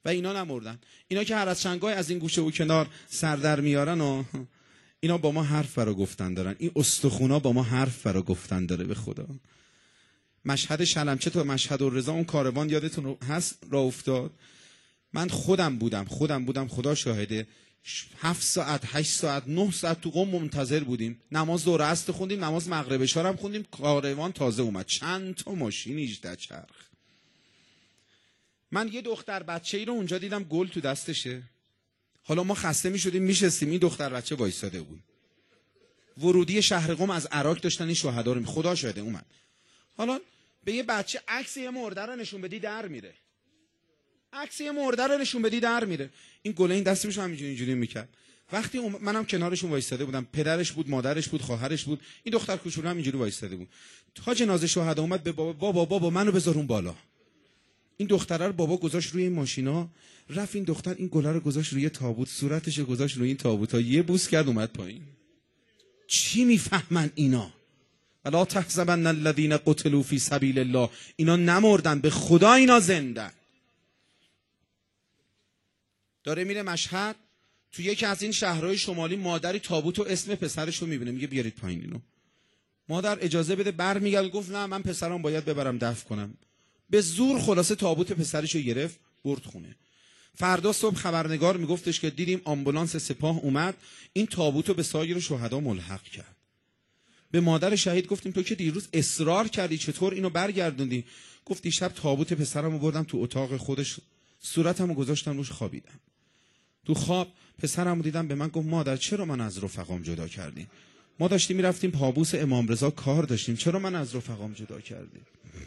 و اینا نمردن. اینا که هر از چنگای از این گوشه و کنار سر در میارن و اینا با ما حرف برا گفتن دارن. این استخونا با ما حرف برا گفتن داره. به خدا مشهد شلمچه تا مشهد الرضا اون کاروان یادتون هست راه افتاد؟ من خودم بودم خدا شاهده. 7 ساعت 8 ساعت 9 ساعت تو قم منتظر بودیم. نماز ظهر عصر خوندیم، نماز مغرب عشا هم خوندیم. کاروان تازه اومد. چند تا ماشین 18 چرخ. من یه دختر بچه‌ای رو اونجا دیدم گل تو دستشه. حالا ما خسته می‌شدیم میشستیم، این دختر بچه وایساده بود. ورودی شهر قم از عراق داشتن این شهدا رو. خدا شاهده اومد. حالا به یه بچه عکس یه مرده رو نشون بدی در میره. عکس یه مرده رو نشون بدی در میره. این گله این دستش همینجوری اینجوری میکرد. وقتی منم کنارشون وایساده بودم، پدرش بود، مادرش بود، خواهرش بود، این دختر کوچولو هم اینجوری وایساده بود. تا جنازه شهدا اومد به بابا منو بذار اون بالا. این دختره رو بابا گذاشت روی این ماشینا، رفت این دختر این گله رو گذاشت روی تابوت، صورتش رو گذاشت روی این تابوت ها، یه بوس کرد اومد پایین. چی میفهمن اینا؟ ولا تحسبن الذين قتلوا في سبيل الله. اینا نمردن، به خدا اینا زندن. داره میره مشهد، تو یکی از این شهرهای شمالی مادری تابوت و اسم پسرش رو میبینه، میگه بیارید پایین اینو. مادر اجازه بده، برمیگرد گفت نه من پسرم باید ببرم دفن کنم. به زور خلاصه تابوت پسرش رو گرفت برد خونه. فردا صبح خبرنگار میگفتش که دیدیم آمبولانس سپاه اومد این تابوت رو به سایر شهدا ملحق کرد. به مادر شهید گفتیم تو که دیروز اصرار کردی چطور اینو برگردوندی؟ گفت دیشب تابوت پسرمو بردم تو اتاق خودش، صورتمو گذاشتم روش خوابیدم. تو خواب پسرمو دیدم، به من گفت مادر چرا من از رفقام جدا کردین؟ ما داشتیم میرفتیم پابوس امام رضا کار داشتیم، چرا من از رفقام جدا کردین؟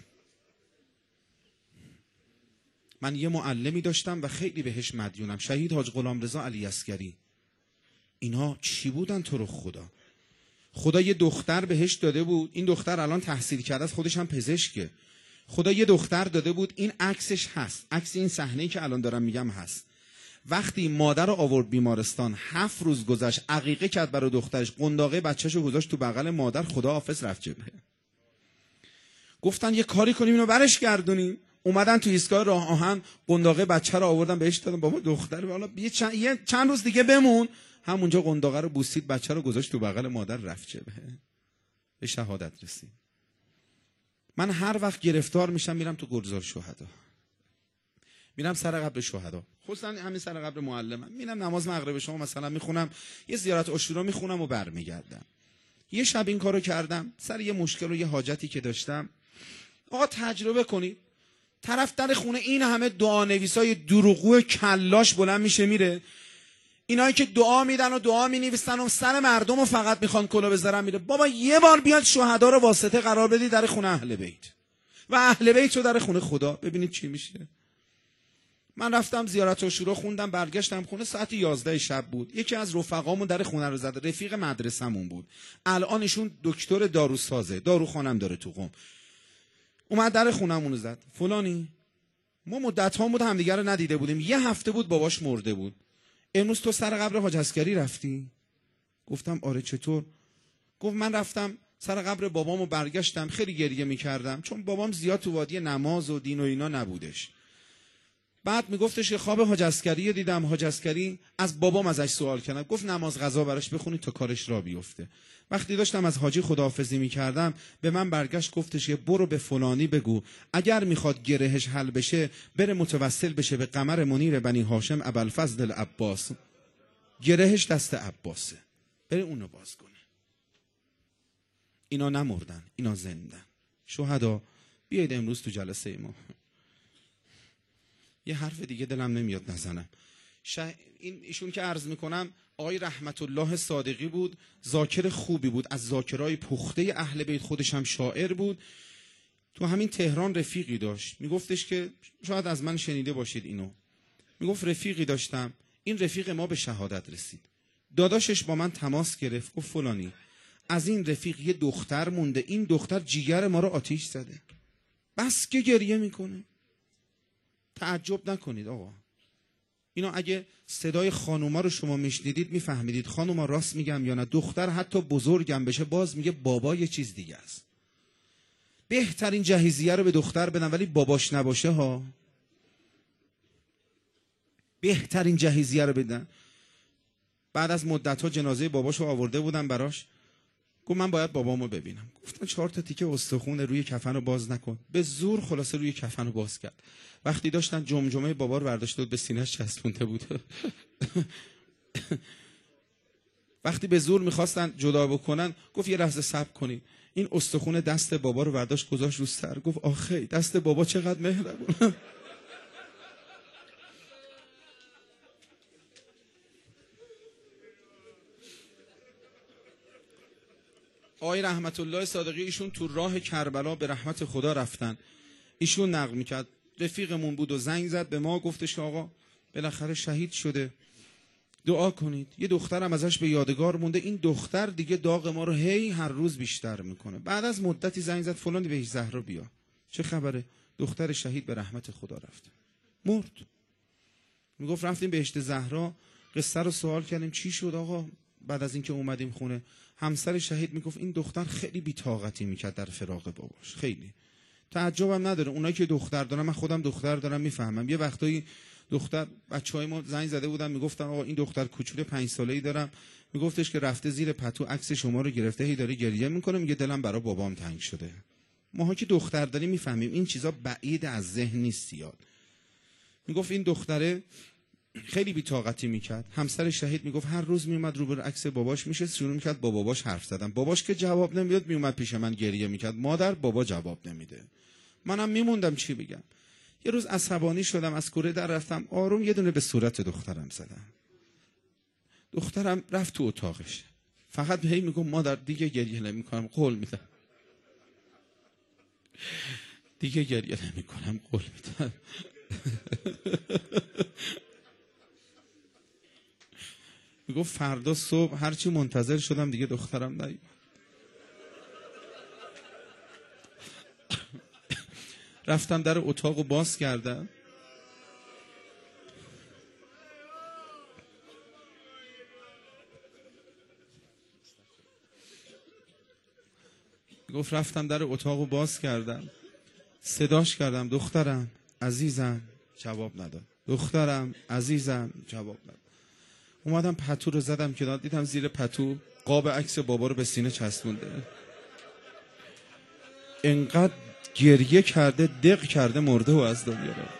من یه معلمی داشتم و خیلی بهش مدیونم، شهید حاج غلامرضا علی عسکری. اینا چی بودن تو رو خدا؟ خدا یه دختر بهش داده بود، این دختر الان تحصیل کرده است، خودش هم پزشکه. خدا یه دختر داده بود، این عکسش هست، عکس این صحنه‌ای که الان دارم میگم هست. وقتی مادر رو آورد بیمارستان 7 روز گذشت، عقیقه کرد برای دخترش، قنداقه بچه‌شو گذاشت تو بغل مادر، خدا حافظ رفت جبهه. گفتن یه کاری کنیم اینو برش گردونیم. اومدن تو ایستگاه راه آهن قنداقه بچه رو آوردن بهش دادن، بابا دختر حالا یه چند روز دیگه بمون. همونجا قنداقه رو بوسید، بچه رو گذاشت تو بغل مادر، رفت جبهه، به شهادت رسید. من هر وقت گرفتار میشم میرم تو گلزار شهدا، میرم سر قبر شهدا، خصوصا همین سر قبر معلمم، میرم نماز مغرب شما مثلا میخونم، یه زیارت عاشورا میخونم و برمیگردم. یه شب این کارو کردم سر یه مشکل و یه حاجتی که داشتم. آقا تجربه کنید، طرف در خونه این همه دعا نویسای دروغگو کلاش بلند میشه میره، اینایی که دعا میدن و دعا مینویسن و سر مردم رو فقط میخوان کلا بذارن میره. بابا یه بار بیاد شهدا رو واسطه قرار بدید در خونه اهل بیت و اهل بیت رو در خونه خدا، ببینید چی میشه. من رفتم زیارت عاشورا خوندم، برگشتم خونه ساعت 11 شب بود. یکی از رفقامون در خونه رو زد، رفیق مدرسمون بود، الان ایشون دکتر داروسازه، داروخانم داره تو قم. اومد در خونمون رو زد، فلانی ما مدت ها بود همدیگه رو ندیده بودیم، یه هفته بود باباش مرده بود، امروز تو سر قبر حاج عسکری رفتی؟ گفتم آره چطور؟ گفت من رفتم سر قبر بابامو، برگشتم خیلی گریه میکردم چون بابام زیاد تو وادی نماز و دین و اینا نبودش. بعد میگفتش که خواب حاج عسکری دیدم، حاج عسکری از بابام ازش سوال کردم، گفت نماز قضا براش بخونید تا کارش را بیفته. وقتی داشتم از حاجی خداحافظی میکردم به من برگشت گفتش که برو به فلانی بگو اگر میخواد گرهش حل بشه بره متوسل بشه به قمر منیر بنی هاشم ابوالفضل العباس، گرهش دست عباسه، بره اونو باز کنه. اینا نمردن، اینا زندن. شهدا بیاید امروز تو جلسه ما. یه حرف دیگه دلم نمیاد نزنم. ایشون که عرض میکنم آقای رحمت الله صادقی بود، ذاکر خوبی بود، از ذاکرای پخته اهل بیت، خودش هم شاعر بود. تو همین تهران رفیقی داشت، میگفتش که شاید از من شنیده باشید اینو، میگفت رفیقی داشتم، این رفیق ما به شهادت رسید، داداشش با من تماس گرفت، گفت فلانی از این رفیق یه دختر مونده، این دختر جیگر ما رو آتیش زده. بس که گریه میکنه. تعجب نکنید آقا، اینا اگه صدای خانوما رو شما میشنیدید میفهمیدید خانوما راست میگم یا نه. دختر حتی بزرگم بشه باز میگه بابا یه چیز دیگه است. بهترین جهیزیه رو به دختر بدن ولی باباش نباشه ها. بهترین جهیزیه رو بدن. بعد از مدت‌ها جنازه باباشو آورده بودن براش. گفت من باید بابامو ببینم. گفتن 4 تا تیکه استخون روی کفن رو باز نکن. به زور خلاصه روی کفن رو باز کرد. وقتی داشتن جمجمه بابا رو برداشته بود به سینه‌اش چسبونده بود. وقتی به زور میخواستن جدا بکنن گفت یه لحظه صبر کنید. این استخون دست بابا رو برداشت گذاشت رو سر. گفت آخه دست بابا چقدر مهربونه. آقای رحمت الله صادقی ایشون تو راه کربلا به رحمت خدا رفتن. ایشون نقل میکرد رفیقمون بود و زنگ زد به ما گفتش که آقا بالاخره شهید شده دعا کنید. یه دخترم ازش به یادگار مونده. این دختر دیگه داغ ما رو هی هر روز بیشتر میکنه. بعد از مدتی زنگ زد فلانی بهش زهرا بیا. چه خبره؟ دختر شهید به رحمت خدا رفت. مرد. میگفت رفتیم بهشت زهرا قصه رو سوال کردیم چی شد آقا؟ بعد از اینکه اومدیم خونه همسر شهید میگفت این دختر خیلی بی‌طاقتی میکرد در فراق باباش. خیلی تعجبم نداره اونایی که دختر دارن، من خودم دختر دارم میفهمم. یه وقتایی دختر بچهای ما زنگ زده بودن میگفتن آقا این دختر کوچولو 5 ساله‌ای دارم، میگفتش که رفته زیر پتو عکس شما رو گرفته هی داره گریه میکنه میگه دلم برای بابام تنگ شده. ماها که دختر داریم میفهمیم این چیزا بعید از ذهن نیست زیاد. میگفت این دختره خیلی بی‌طاقتی میکرد. همسر شهید میگفت هر روز میومد روبرو عکس باباش میشه شروع میکرد با باباش حرف زدن. باباش که جواب نمیداد میومد پیش من گریه میکرد. مادر بابا جواب نمیده. منم میموندم چی بگم. یه روز عصبانی شدم از کوره در رفتم آروم یه دونه به صورت دخترم زدم. دخترم رفت تو اتاقش. فقط هی میگم مادر دیگه گریه نمیکنم قول میدم. دیگه گریه نمیکنم قول میدم. میگفت فردا صبح هرچی منتظر شدم دیگه دخترم نیومد. رفتم در اتاقو باز کردم. گفت رفتم در اتاقو باز کردم صداش کردم دخترم عزیزم جواب نداد. دخترم عزیزم جواب نداد. اومدم پتو رو زدم کنار دیدم زیر پتو قاب عکس بابا رو به سینه چسبونده. انقدر گریه کرده دق کرده مرده و از دنیا رفت.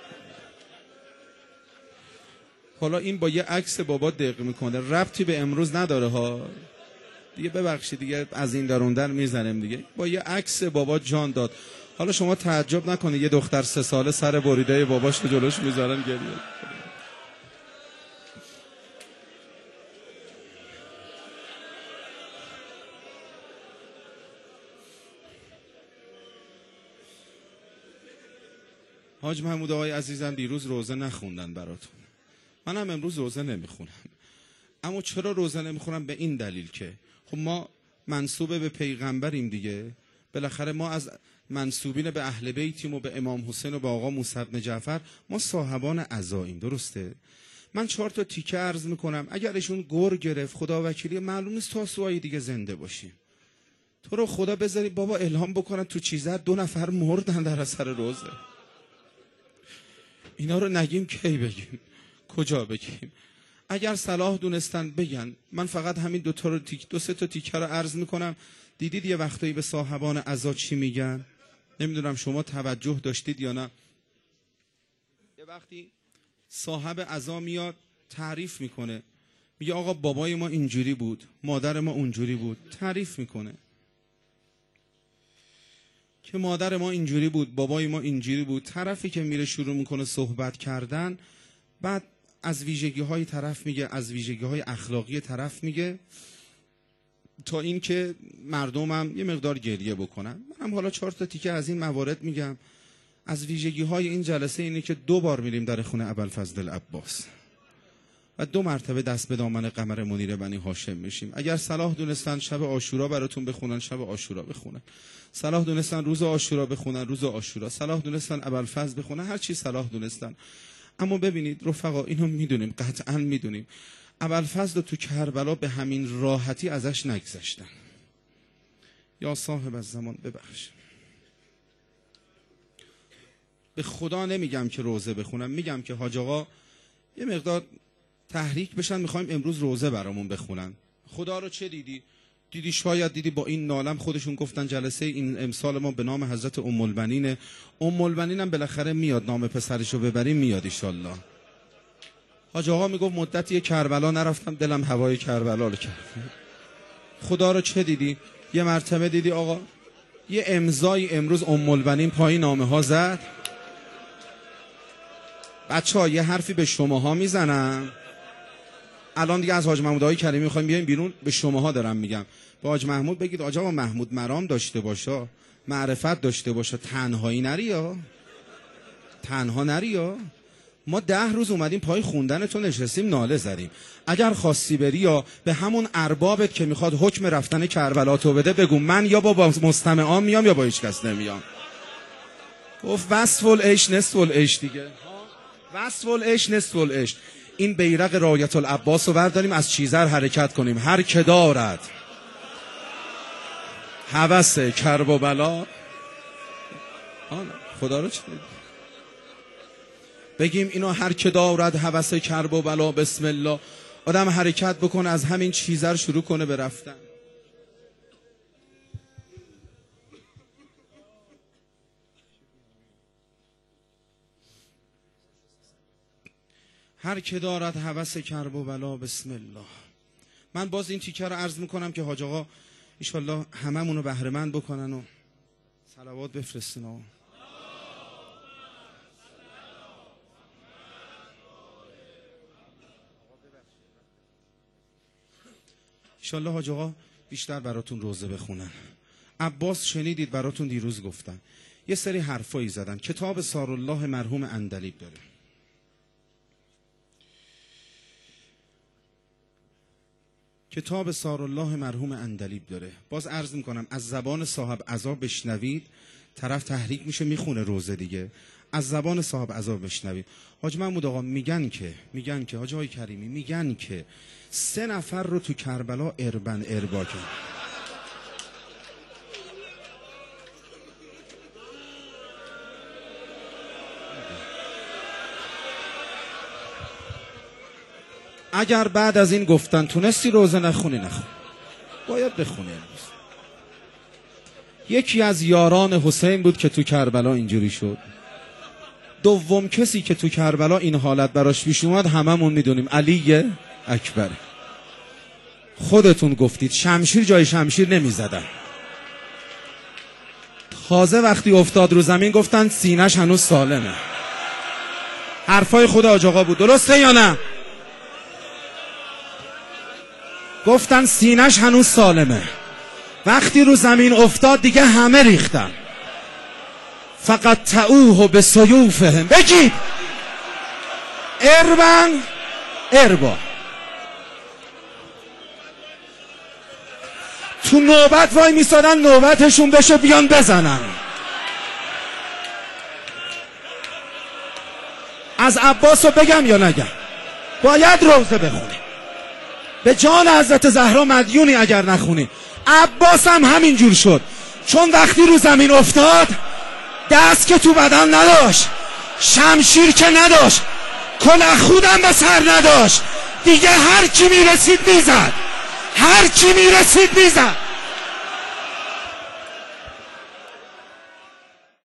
حالا این با یه عکس بابا دق میکنه ربطی به امروز نداره ها دیگه. ببخشید دیگه از این درون در میزنیم دیگه. با یه عکس بابا جان داد. حالا شما تعجب نکنید یه دختر 3 ساله سر بریده باباش رو جلوش میذارن گریه. حاج محمود آقای عزیزم دیروز روزه نخوندن براتون. منم امروز روزه نمیخونم. اما چرا روزه نمیخونم؟ به این دلیل که خب ما منسوب به پیغمبریم دیگه. بالاخره ما از منسوبین به اهل بیتیم و به امام حسین و به آقا موسی بن جعفر ما صاحبان عزاییم. درسته؟ من 4 تا تیکه عرض میکنم اگر ایشون گر گرفت خدا وکیلی معلوم نیست تا سوای دیگه زنده باشیم. تو رو خدا بذاری بابا الهام بکنن تو چیزر 2 نفر مردن در اثر روزه. اینا رو نگیم کی بگیم؟ کجا بگیم؟ اگر صلاح دونستن بگن. من فقط همین 2 تا رو 2 3 تا تیکه رو عرض میکنم. دیدید یه وقتایی به صاحبان عزا چی میگن؟ نمیدونم شما توجه داشتید یا نه. یه وقتی صاحب عزا میاد تعریف میکنه میگه آقا بابای ما اینجوری بود مادر ما اونجوری بود. تعریف میکنه که مادر ما اینجوری بود بابای ما اینجوری بود. طرفی که میره شروع میکنه صحبت کردن بعد از ویژگی های طرف میگه از ویژگی های اخلاقی طرف میگه تا این که مردمم یه مقدار گریه بکنن. منم حالا 4 تا تیکه از این موارد میگم. از ویژگی های این جلسه اینه که 2 بار میریم در خونه ابوالفضل العباس و 2 مرتبه دست به دامن قمر منیر بنی هاشم میشیم. اگر صلاح دونستن شب عاشورا براتون بخونن شب عاشورا بخونن. صلاح دونستن روز عاشورا بخونن روز عاشورا. صلاح دونستن ابوالفضل بخونن هر چی صلاح دونستن. اما ببینید رفقا اینو میدونیم قطعا میدونیم ابوالفضل تو کربلا به همین راحتی ازش نگذشتن. یا صاحب الزمان ببخش. به خدا نمیگم که روزه بخونم. میگم که حاج آقا یه مقدار تحریک بشن، میخوایم امروز روزه برامون بخونن. خدا رو چه دیدی؟ دیدی شاید دیدی با این نالم خودشون گفتن جلسه این امسال ما به نام حضرت ام البنینه. ام البنین هم بالاخره میاد، نام پسرشو ببریم میاد ان حاج آقا میگفت مدتی کربلا نرفتم، دلم هوای کربلا رو کرد. خدا رو چه دیدی؟ یه مرتبه دیدی آقا یه امضای امروز ام البنین پای نامه ها زد. بچه‌ها یه حرفی به شماها میزنم، الان دیگه از حاج محمود آقای کریمی میخوایم بیایم بیرون، به شماها دارم میگم. با حاج محمود بگید آقا محمود مرام داشته باشه، معرفت داشته باشه، تنهایی نریا، تنها نریا. ما 10 روز اومدیم پای خوندن تو نشستیم ناله زدیم. اگر خواستی بری یا به همون اربابت که میخواد حکم رفتن کربلا تو بده بگو من یا با مستمعان میام یا با هیچ کس نمیام. گفت وصف العیش نصف العیش دیگه، وصف العیش نصف العیش. این بیرق رایت العباس رو برداریم از چیزر حرکت کنیم. هر که دارد هوس کرب و بلا، خدا رو چه بگیم اینو، هر که دارد هوس کرب و بلا بسم الله. آدم حرکت بکنه از همین چیزر شروع کنه به رفتن. هر که دارد هوس کرب و بلا بسم الله. من باز این تیکه رو عرض میکنم که حاج آقا انشالله هممونو بهره مند بکنن و صلوات بفرستن و انشالله حاج آقا بیشتر براتون روزه بخونن. عباس شنیدید براتون دیروز گفتن یه سری حرفایی زدن. کتاب سارالله مرحوم عندلیب داره. کتاب سارالله مرحوم عندلیب داره. باز عرض میکنم از زبان صاحب عزا بشنوید، طرف تحریک میشه میخونه روزه دیگه. از زبان صاحب عزا بشنوید. حاج محمود آقا میگن که حاج آقای کریمی میگن که 3 نفر رو تو کربلا اربا کرد. اگر بعد از این گفتن تونستی روزه نخونی باید بخونی امروز. یکی از یاران حسین بود که تو کربلا اینجوری شد. دوم کسی که تو کربلا این حالت براش پیش اومد هممون میدونیم علی اکبر. خودتون گفتید شمشیر جای شمشیر نمیزدن. تازه وقتی افتاد رو زمین گفتن سینه‌ش هنوز سالمه. حرفای خود حاج آقا بود، درسته یا نه؟ گفتن سینه‌ش هنوز سالمه. وقتی رو زمین افتاد دیگه همه ریختن. فقط تعوه به سیوفهم. بگید اربا. تو نوبت وای میسادن نوبتشون بشه بیان بزنن. از عباس رو بگم یا نگم؟ باید روزه بخونی. به جان حضرت زهرا مدیونی اگر نخونی. عباس هم همین جور شد. چون وقتی رو زمین افتاد دست که تو بدن نداشت، شمشیر که نداشت، کلاه خودم به سر نداشت، دیگه هر کی میرسید میزد.